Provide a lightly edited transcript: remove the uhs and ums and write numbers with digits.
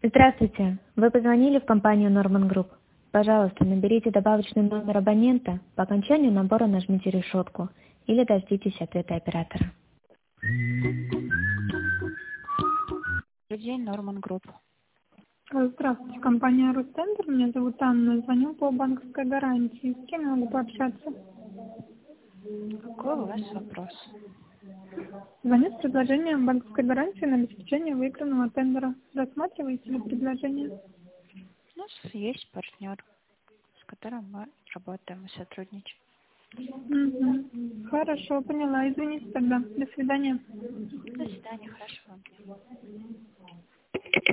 Здравствуйте. Вы позвонили в компанию Norman Group. Пожалуйста, наберите добавочный номер абонента, по окончанию набора нажмите решетку или дождитесь ответа оператора. Добрый день, Норман Групп. Здравствуйте, компания Ростендер. Меня зовут Анна. Звоню по банковской гарантии. С кем я могу пообщаться? Какой у вас вопрос? Звоню с предложением банковской гарантии на обеспечение выигранного тендера. Рассматриваете ли предложение? У нас есть партнер, с которым мы работаем и сотрудничаем. Хорошо, поняла. Извините тогда. До свидания. До свидания, хорошего вам дня.